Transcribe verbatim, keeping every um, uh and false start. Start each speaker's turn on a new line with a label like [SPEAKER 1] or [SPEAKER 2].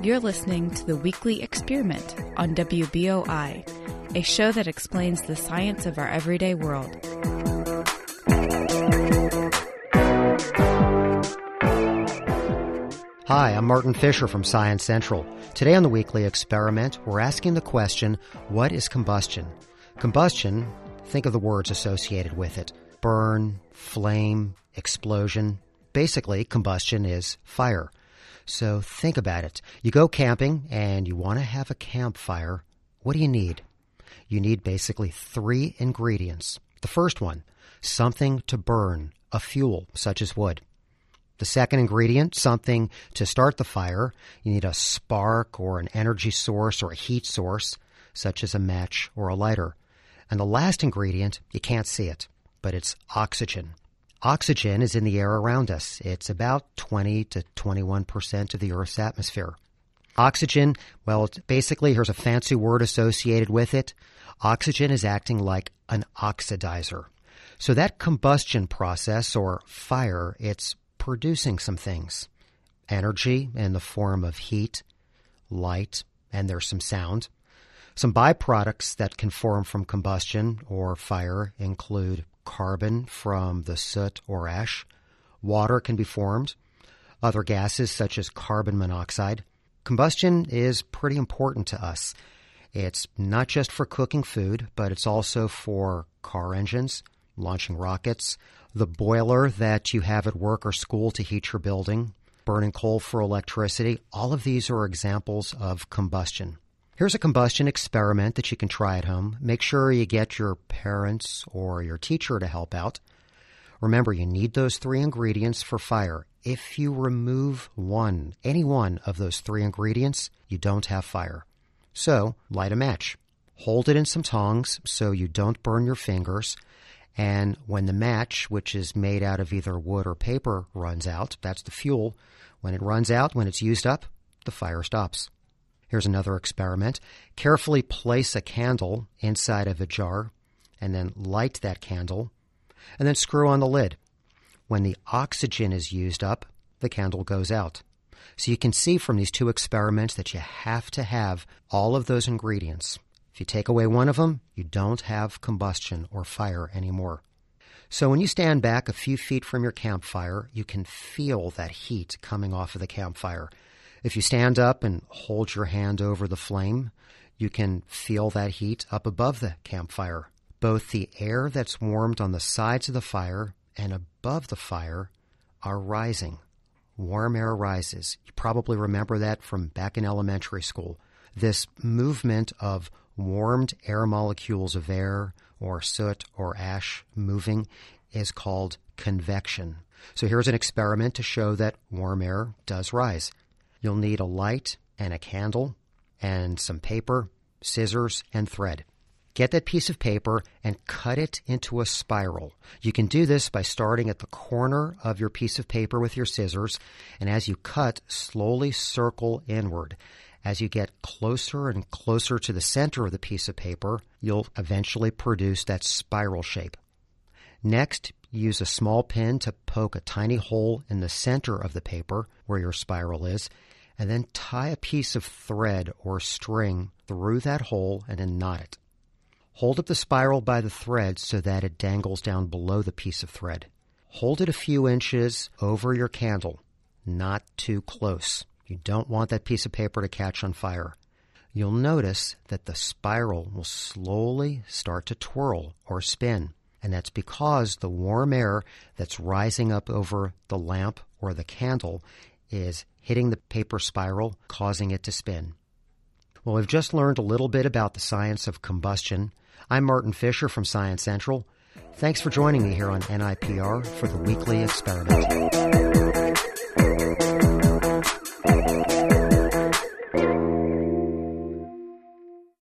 [SPEAKER 1] You're listening to the Weekly Experiment on W B O I, a show that explains the science of our everyday world.
[SPEAKER 2] Hi, I'm Martin Fisher from Science Central. Today on the Weekly Experiment, we're asking the question, what is combustion? Combustion, think of the words associated with it. Burn, flame, explosion. Basically, combustion is fire. So think about it. You go camping and you want to have a campfire. What do you need? You need basically three ingredients. The first one, something to burn, a fuel such as wood. The second ingredient, something to start the fire. You need a spark or an energy source or a heat source, such as a match or a lighter. And the last ingredient, you can't see it, but it's oxygen. Oxygen is in the air around us. It's about twenty to twenty-one percent of the Earth's atmosphere. Oxygen, well, it's basically, here's a fancy word associated with it. Oxygen is acting like an oxidizer. So that combustion process, or fire, it's producing some things. Energy in the form of heat, light, and there's some sound. Some byproducts that can form from combustion or fire include carbon from the soot or ash. Water can be formed. Other gases such as carbon monoxide. Combustion is pretty important to us. It's not just for cooking food, but it's also for car engines, launching rockets, the boiler that you have at work or school to heat your building, burning coal for electricity. All of these are examples of combustion. Here's a combustion experiment that you can try at home. Make sure you get your parents or your teacher to help out. Remember, you need those three ingredients for fire. If you remove one, any one of those three ingredients, you don't have fire. So, light a match. Hold it in some tongs so you don't burn your fingers. And when the match, which is made out of either wood or paper, runs out, that's the fuel. When it runs out, when it's used up, the fire stops. Here's another experiment. Carefully place a candle inside of a jar and then light that candle and then screw on the lid. When the oxygen is used up, the candle goes out. So you can see from these two experiments that you have to have all of those ingredients. If you take away one of them, you don't have combustion or fire anymore. So when you stand back a few feet from your campfire, you can feel that heat coming off of the campfire. If you stand up and hold your hand over the flame, you can feel that heat up above the campfire. Both the air that's warmed on the sides of the fire and above the fire are rising. Warm air rises. You probably remember that from back in elementary school. This movement of warmed air molecules of air or soot or ash moving is called convection. So here's an experiment to show that warm air does rise. You'll need a light and a candle and some paper, scissors, and thread. Get that piece of paper and cut it into a spiral. You can do this by starting at the corner of your piece of paper with your scissors, and as you cut, slowly circle inward. As you get closer and closer to the center of the piece of paper, you'll eventually produce that spiral shape. Next, use a small pin to poke a tiny hole in the center of the paper where your spiral is, and then tie a piece of thread or string through that hole and then knot it. Hold up the spiral by the thread so that it dangles down below the piece of thread. Hold it a few inches over your candle, not too close. You don't want that piece of paper to catch on fire. You'll notice that the spiral will slowly start to twirl or spin, and that's because the warm air that's rising up over the lamp or the candle is hitting the paper spiral, causing it to spin. Well, we've just learned a little bit about the science of combustion. I'm Martin Fisher from Science Central. Thanks for joining me here on N I P R for the Weekly Experiment.